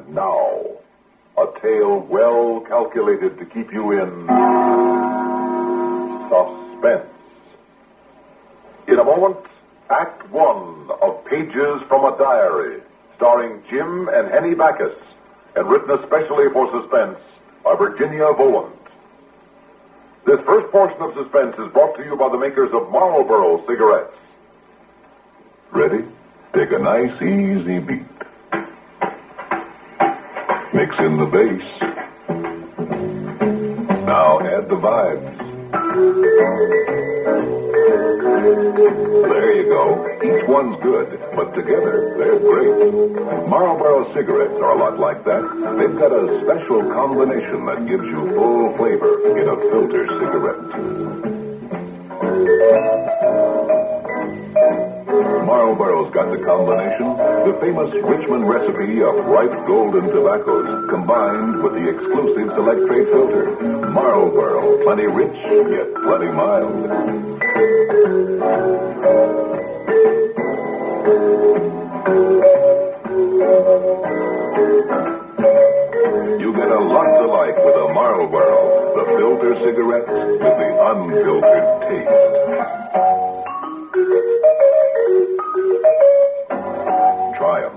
And now, a tale well calculated to keep you in suspense. In a moment, Act One of Pages from a Diary, starring Jim and Henny Backus, and written especially for Suspense by Virginia Volant. This first portion of Suspense is brought to you by the makers of Marlboro cigarettes. Ready? Take a nice, easy beat. Mix in the bass. Now add the vibes. There you go. Each one's good, but together they're great. Marlboro cigarettes are a lot like that. They've got a special combination that gives you full flavor in a filter cigarette. Marlboro's got the combination, the famous Richmond recipe of ripe golden tobaccos combined with the exclusive Select Trade filter. Marlboro, plenty rich, yet plenty mild. You get a lot to like with a Marlboro, the filter cigarette with the unfiltered taste. Try 'em.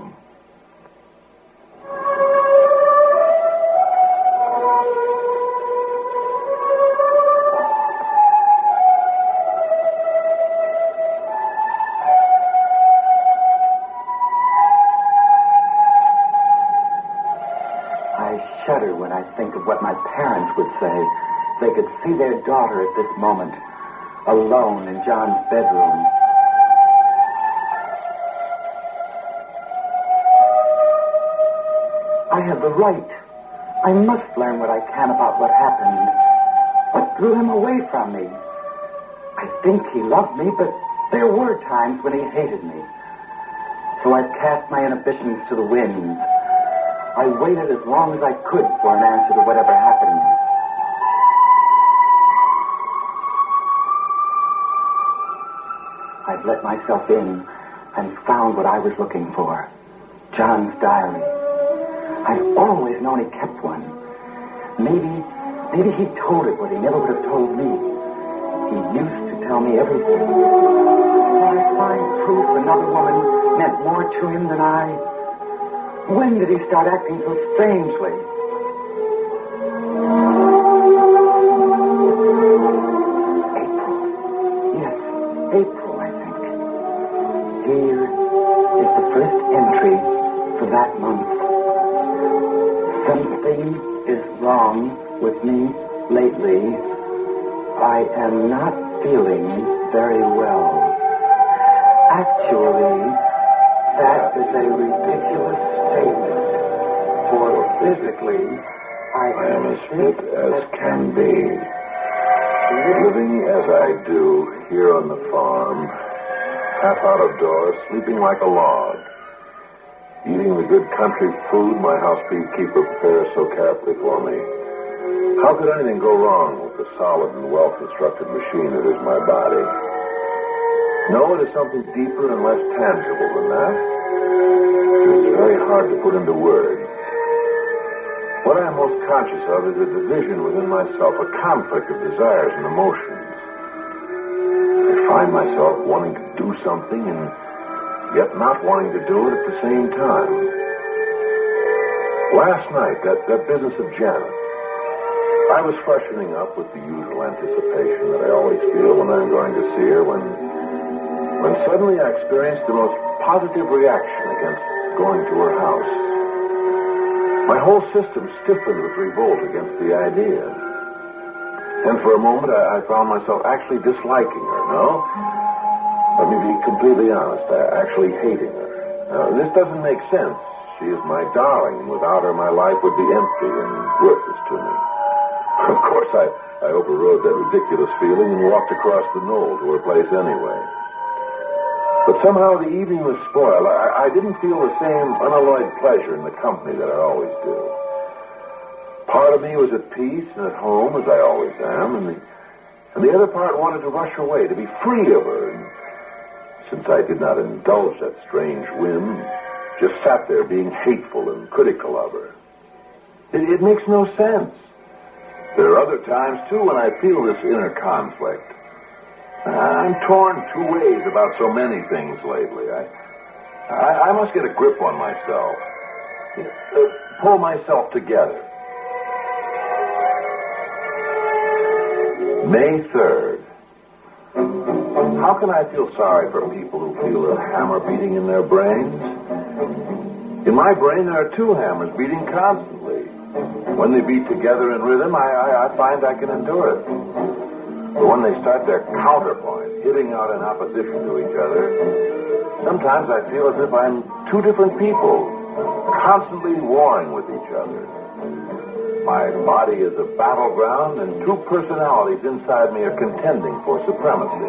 I shudder when I think of what my parents would say if they could see their daughter at this moment, alone in John's bedroom. I have the right. I must learn what I can about what happened. What drew him away from me? I think he loved me, but there were times when he hated me. So I cast my inhibitions to the winds. I waited as long as I could for an answer to whatever happened. I've let myself in and found what I was looking for. John's diary. I've always known he kept one. Maybe he told it what he never would have told me. He used to tell me everything. Did I find proof another woman meant more to him than I? When did he start acting so strangely? April. Yes, April, I think. Here is the first entry for that month. Something is wrong with me lately. I am not feeling very well. Actually, that is a ridiculous statement. For physically, I am as fit as can be. Living as I do here on the farm, half out of doors, sleeping like a log. Eating the good country food my housekeeper prepares so carefully for me. How could anything go wrong with the solid and well-constructed machine that is my body? No, it is something deeper and less tangible than that. It's very hard to put into words. What I am most conscious of is a division within myself, a conflict of desires and emotions. I find myself wanting to do something and yet not wanting to do it at the same time. Last night, that business of Janet, I was freshening up with the usual anticipation that I always feel when I'm going to see her, when suddenly I experienced the most positive reaction against going to her house. My whole system stiffened with revolt against the idea. And for a moment, I found myself actually disliking her, no? Let me be completely honest. Actually hating her. Now, this doesn't make sense. She is my darling, and without her, my life would be empty and worthless to me. Of course, I overrode that ridiculous feeling and walked across the knoll to her place anyway. But somehow the evening was spoiled. I didn't feel the same unalloyed pleasure in the company that I always do. Part of me was at peace and at home, as I always am, and the other part wanted to rush away, to be free of her. And since I did not indulge that strange whim, just sat there being hateful and critical of her. It makes no sense. There are other times, too, when I feel this inner conflict. I'm torn two ways about so many things lately. I must get a grip on myself. Pull myself together. May 3rd. How can I feel sorry for people who feel a hammer beating in their brains? In my brain, there are two hammers beating constantly. When they beat together in rhythm, I find I can endure it. But when they start their counterpoint, hitting out in opposition to each other, sometimes I feel as if I'm two different people, constantly warring with each other. My body is a battleground, and two personalities inside me are contending for supremacy.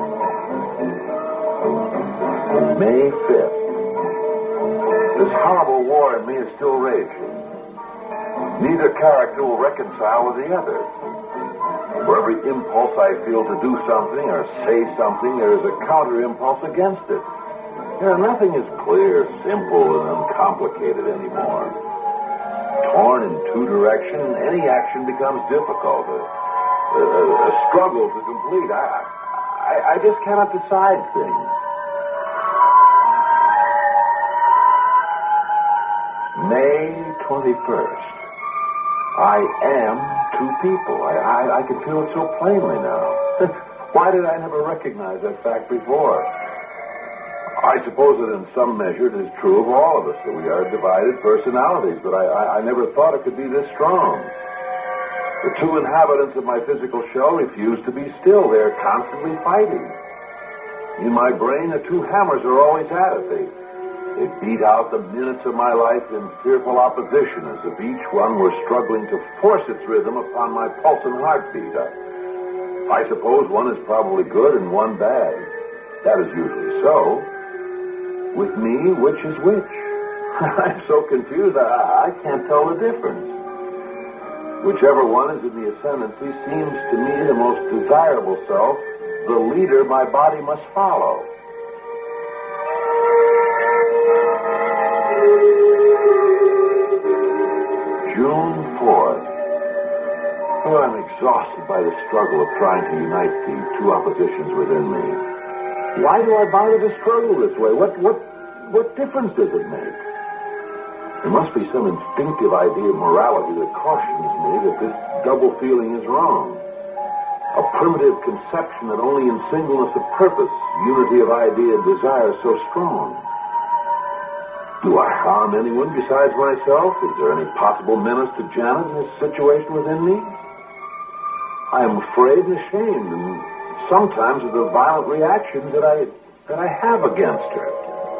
May 5th. This horrible war in me is still raging. Neither character will reconcile with the other. For every impulse I feel to do something or say something, there is a counter-impulse against it. Nothing is clear, simple, and uncomplicated anymore. Torn in two directions, any action becomes difficult. A struggle to complete. I just cannot decide things. May 21st. I am two people. I can feel it so plainly now. Why did I never recognize that fact before? I suppose that in some measure it is true of all of us, that we are divided personalities, but I never thought it could be this strong. The two inhabitants of my physical shell refuse to be still. They're constantly fighting. In my brain, the two hammers are always at it. They beat out the minutes of my life in fearful opposition, as if each one were struggling to force its rhythm upon my pulse and heartbeat. I suppose one is probably good and one bad. That is usually so. With me, which is which? I'm so confused, I can't tell the difference. Whichever one is in the ascendancy seems to me the most desirable self, the leader my body must follow. June 4th. Oh, I'm exhausted by the struggle of trying to unite the two oppositions within me. Why do I bother to struggle this way? What difference does it make? There must be some instinctive idea of morality that cautions me that this double feeling is wrong. A primitive conception that only in singleness of purpose, unity of idea and desire is so strong. Do I harm anyone besides myself? Is there any possible menace to Janet in this situation within me? I am afraid and ashamed, and sometimes of the violent reactions that I have against her.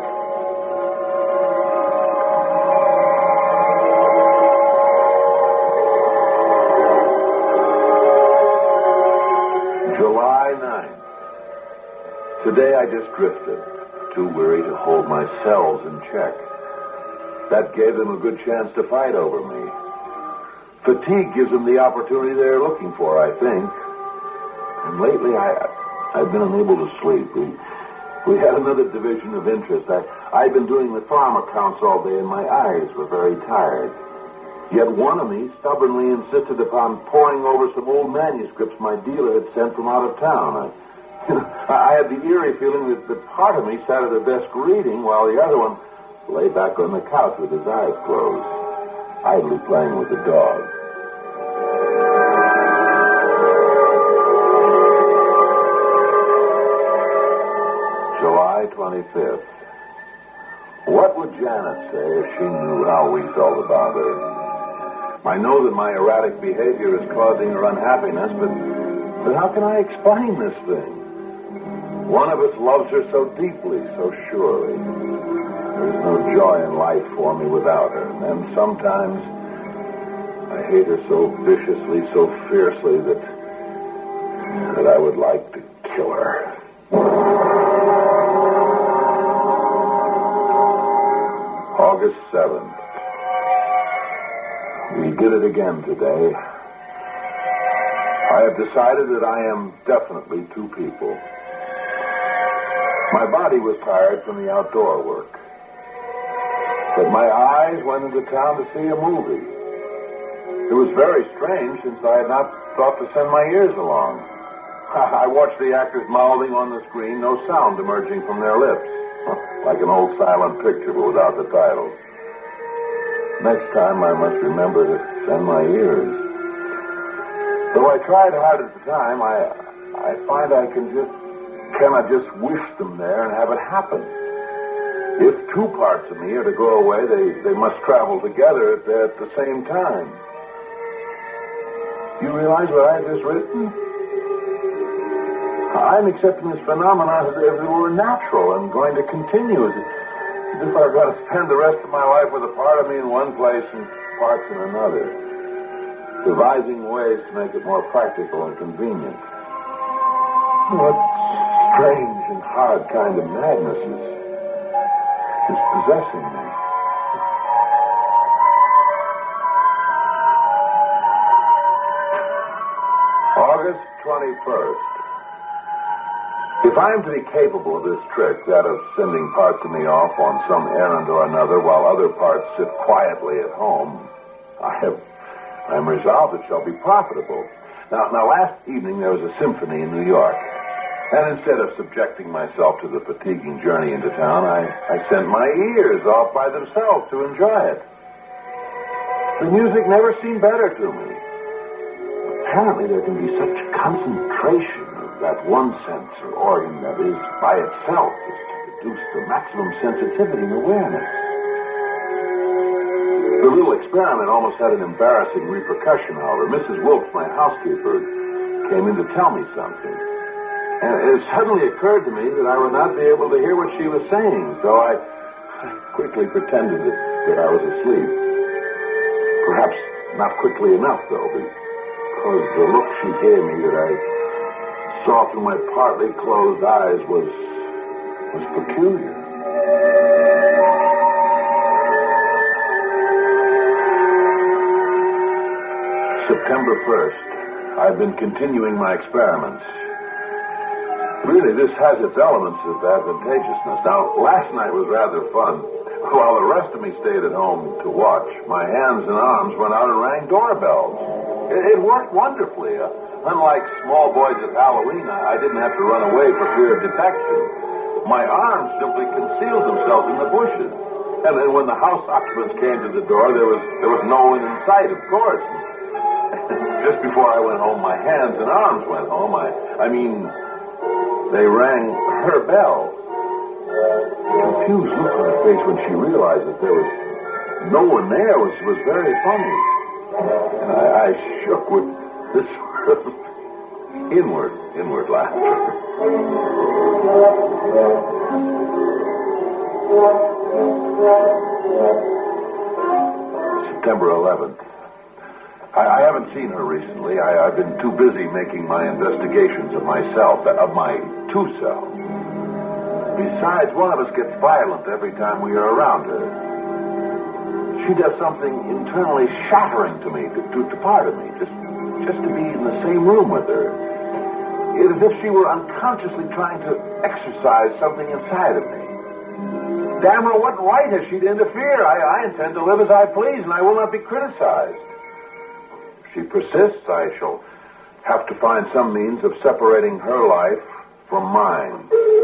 July 9th. Today I just drifted, too weary to hold my cells in check. That gave them a good chance to fight over me. Fatigue gives them the opportunity they're looking for, I think. And lately, I've been unable to sleep. We had another division of interest. I'd been doing the farm accounts all day, and my eyes were very tired. Yet one of me stubbornly insisted upon poring over some old manuscripts my dealer had sent from out of town. I had the eerie feeling that part of me sat at a desk reading, while the other one lay back on the couch with his eyes closed, idly playing with the dog. July 25th. What would Janet say if she knew how we felt about her? I know that my erratic behavior is causing her unhappiness, but how can I explain this thing? One of us loves her so deeply, so surely. There's no joy in life for me without her. And then sometimes I hate her so viciously, so fiercely that I would like to kill her. August 7th. We did it again today. I have decided that I am definitely two people. My body was tired from the outdoor work. But my eyes went into town to see a movie. It was very strange since I had not thought to send my ears along. I watched the actors mouthing on the screen, no sound emerging from their lips. Like an old silent picture, but without the titles. Next time, I must remember to send my ears. Though I tried hard at the time, I find I cannot just wish them there and have it happen. If two parts of me are to go away, they must travel together at the same time. Do you realize what I just written? I'm accepting this phenomenon as if it were natural and going to continue, as if I've got to spend the rest of my life with a part of me in one place and parts in another, devising ways to make it more practical and convenient. What strange and hard kind of madness is possessing me. August 21st. If I am to be capable of this trick, that of sending parts of me off on some errand or another while other parts sit quietly at home, I'm resolved it shall be profitable. Now, last evening there was a symphony in New York, and instead of subjecting myself to the fatiguing journey into town, I sent my ears off by themselves to enjoy it. The music never seemed better to me. Apparently there can be such concentration of that one sense or organ that is by itself is to produce the maximum sensitivity and awareness. The little experiment almost had an embarrassing repercussion, however. Mrs. Wilkes, my housekeeper, came in to tell me something. And it suddenly occurred to me that I would not be able to hear what she was saying, so I quickly pretended that I was asleep. Perhaps not quickly enough, though, because the look she gave me that I saw through my partly closed eyes was peculiar. September 1st. I've been continuing my experiments. Really, this has its elements of advantageousness. Now, last night was rather fun. While the rest of me stayed at home to watch, my hands and arms went out and rang doorbells. It worked wonderfully. Unlike small boys at Halloween, I didn't have to run away for fear of detection. My arms simply concealed themselves in the bushes. And then when the house occupants came to the door, there was no one in sight, of course. Just before I went home, my hands and arms went home. I mean, they rang her bell. The confused look on her face when she realized that there was no one there was very funny. And I shook with this sort of inward laughter. September 11th. I haven't seen her recently. I've been too busy making my investigations of myself, of my two selves. Besides, one of us gets violent every time we are around her. She does something internally shattering to me, to part of me, just to be in the same room with her. It's as if she were unconsciously trying to exercise something inside of me. Damn her, what right has she to interfere? I intend to live as I please, and I will not be criticized. If she persists, I shall have to find some means of separating her life from mine.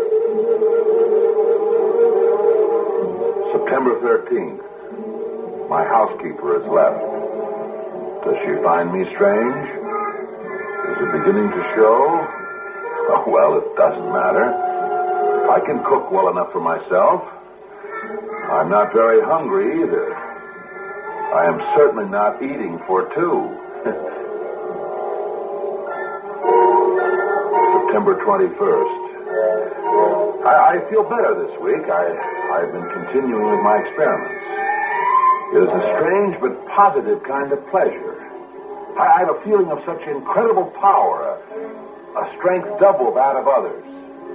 September 13th. My housekeeper has left. Does she find me strange? Is it beginning to show? Oh, well, it doesn't matter. I can cook well enough for myself. I'm not very hungry either. I am certainly not eating for two. September 21st. I feel better this week. I've been continuing with my experiments. It is a strange but positive kind of pleasure. I have a feeling of such incredible power, a strength double that of others.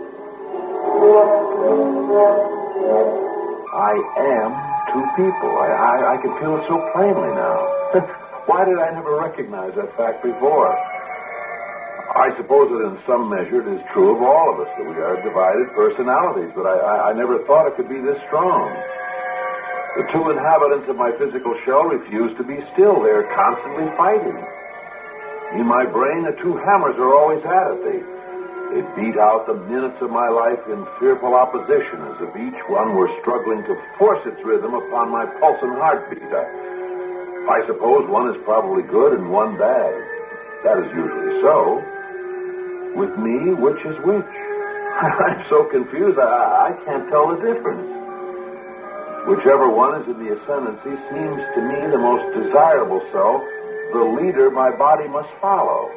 I am two people. I can feel it so plainly now. Why did I never recognize that fact before? I suppose that in some measure it is true of all of us that we are divided personalities, but I never thought it could be this strong. The two inhabitants of my physical shell refuse to be still. They're constantly fighting. In my brain, the two hammers are always at it. They beat out the minutes of my life in fearful opposition, as if each one were struggling to force its rhythm upon my pulse and heartbeat. I suppose one is probably good and one bad. That is usually so. With me, which is which? I'm so confused, I can't tell the difference. Whichever one is in the ascendancy seems to me the most desirable self, the leader my body must follow.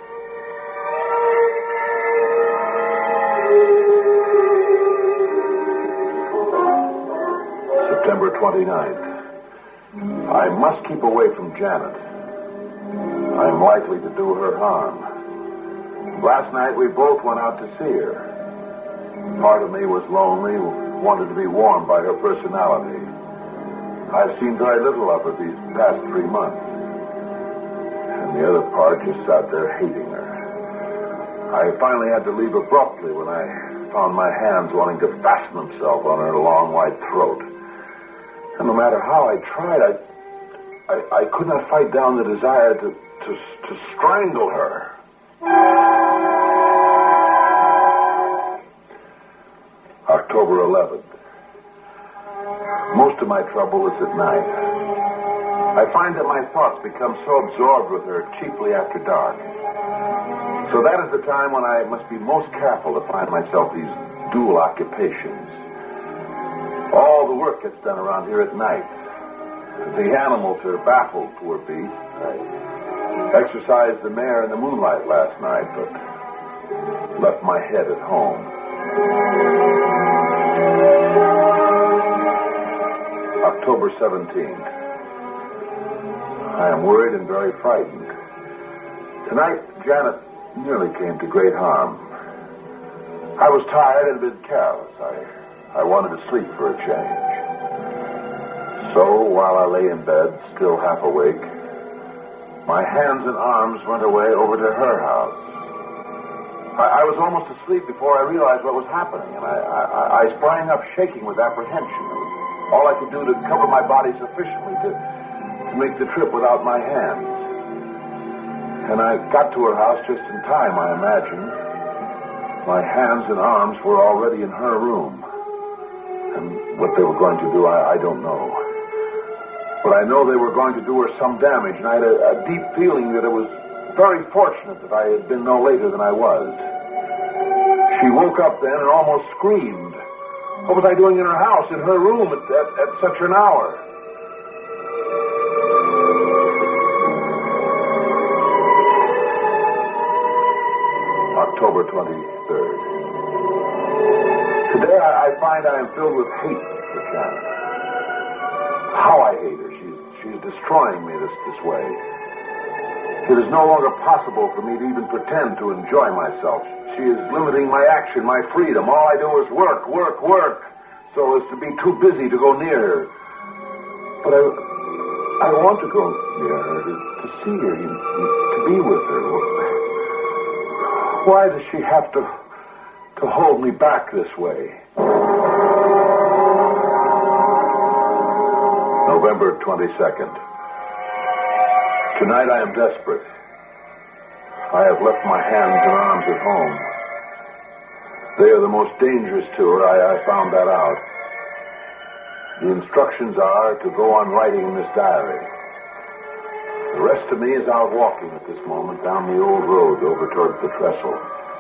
September 29th. I must keep away from Janet. I'm likely to do her harm. Last night we both went out to see her. Part of me was lonely, wanted to be warmed by her personality. I've seen very little of her these past 3 months. And the other part just sat there hating her. I finally had to leave abruptly when I found my hands wanting to fasten themselves on her long white throat. And no matter how I tried, I could not fight down the desire to strangle her. October 11th. Most of my trouble is at night. I find that my thoughts become so absorbed with her chiefly after dark. So that is the time when I must be most careful to find myself these dual occupations. All the work gets done around here at night. The animals are baffled, poor beasts. I exercised the mare in the moonlight last night, but left my head at home. October 17th. I am worried and very frightened. Tonight, Janet nearly came to great harm. I was tired and a bit careless. I wanted to sleep for a change. So, while I lay in bed, still half awake, my hands and arms went away over to her house. I was almost asleep before I realized what was happening, and I sprang up shaking with apprehension. It was all I could do to cover my body sufficiently to make the trip without my hands. And I got to her house just in time, I imagine. My hands and arms were already in her room. And what they were going to do, I don't know. But I know they were going to do her some damage, and I had a deep feeling that it was very fortunate that I had been no later than I was. She woke up then and almost screamed. What was I doing in her house, in her room, at such an hour? October 23rd. Today I find I am filled with hate for Janet. How I hate her. She's destroying me this way. It is no longer possible for me to even pretend to enjoy myself. She is limiting my action, my freedom. All I do is work, so as to be too busy to go near her. But I want to go near her, to see her, to be with her. Why does she have to hold me back this way? November 22nd. Tonight I am desperate. I have left my hands and arms at home. They are the most dangerous to her. I found that out. The instructions are to go on writing in this diary. The rest of me is out walking at this moment down the old road over towards the trestle.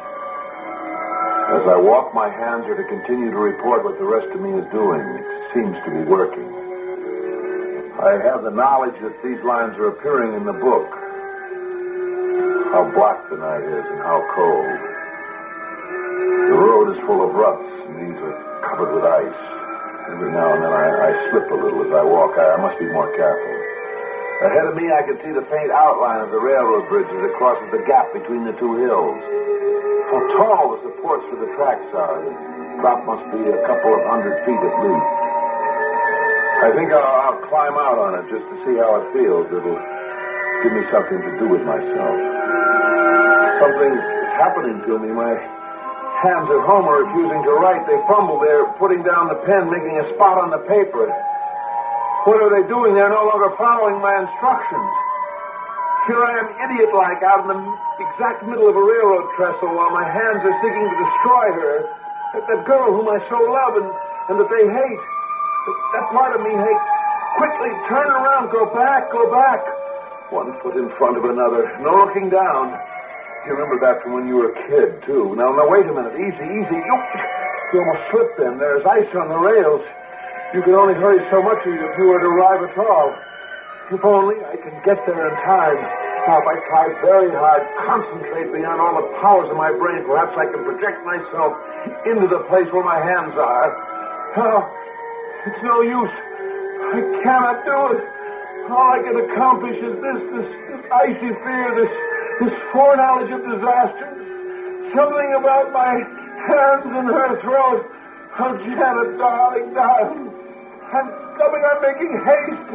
As I walk, my hands are to continue to report what the rest of me is doing. It seems to be working. I have the knowledge that these lines are appearing in the book. How black the night is and how cold. The road is full of ruts, and these are covered with ice. Every now and then I slip a little as I walk. I must be more careful. Ahead of me, I can see the faint outline of the railroad bridge that crosses the gap between the two hills. How tall the supports for the tracks are. The drop must be a couple of 100 feet at least. I think I'll climb out on it just to see how it feels. It'll give me something to do with myself. Something's happening to me. My hands at home are refusing to write. They fumble. They're putting down the pen, making a spot on the paper. What are they doing? They're no longer following my instructions. Here I am, idiot-like, out in the exact middle of a railroad trestle while my hands are seeking to destroy her. That girl whom I so love and that they hate. That part of me hates. Quickly, turn around, go back. One foot in front of another, no looking down. You remember that from when you were a kid, too. Now, wait a minute. Easy. You almost slipped then. There's ice on the rails. You can only hurry so much if you were to arrive at all. If only I can get there in time. Now, if I try very hard, concentrate beyond all the powers of my brain, perhaps I can project myself into the place where my hands are. Oh, it's no use. I cannot do it. All I can accomplish is this icy fear, this foreknowledge of disaster. Something about my hands and her throat. Oh, Janet, darling. I'm coming. I'm making haste.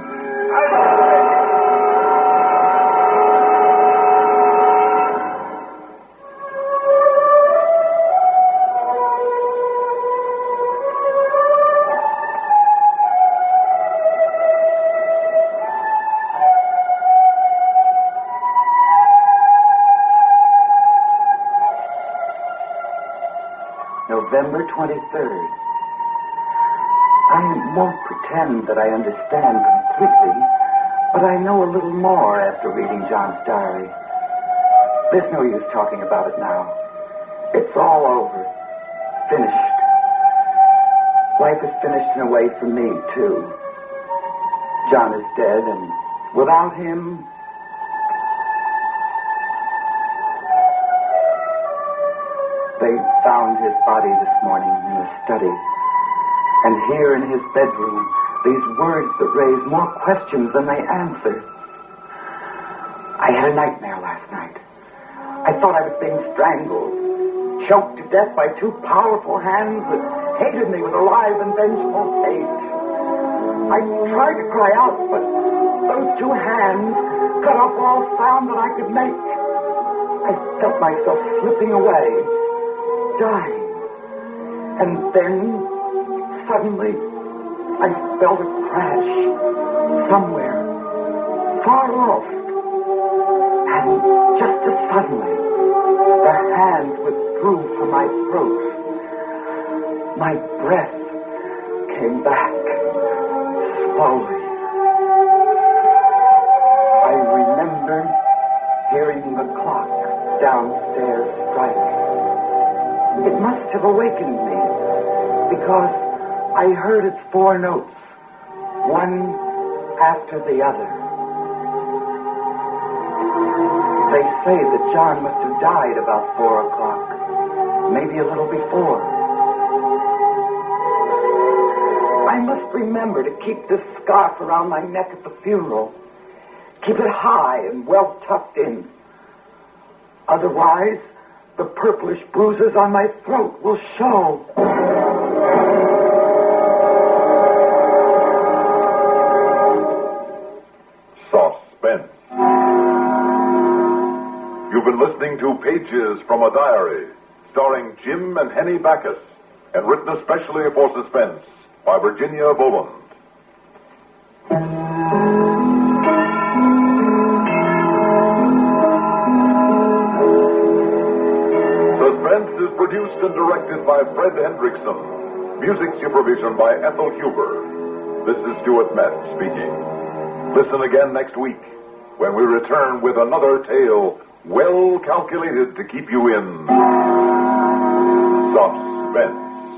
November 23rd. I won't pretend that I understand completely, but I know a little more after reading John's diary. There's no use talking about it now. It's all over. Finished. Life is finished in a way for me, too. John is dead, and without him... They found his body this morning in the study. And here in his bedroom, these words that raise more questions than they answer. I had a nightmare last night. I thought I was being strangled, choked to death by two powerful hands that hated me with a live and vengeful hate. I tried to cry out, but those two hands cut off all sound that I could make. I felt myself slipping away, dying. And then, suddenly, I felt a crash somewhere, far off. And just as suddenly, the hands withdrew from my throat. My breath came back, slowly. I remember hearing the clock downstairs strike. It must have awakened me, because I heard its 4 notes, one after the other. They say that John must have died about 4 o'clock, maybe a little before. I must remember to keep this scarf around my neck at the funeral. Keep it high and well tucked in. Otherwise, the purplish bruises on my throat will show. Suspense. You've been listening to Pages from a Diary, starring Jim and Henny Backus, and written especially for Suspense by Virginia Boland. Suspense is produced and directed by Fred Hendrickson. Music supervision by Ethel Huber. This is Stuart Metz speaking. Listen again next week when we return with another tale well calculated to keep you in suspense.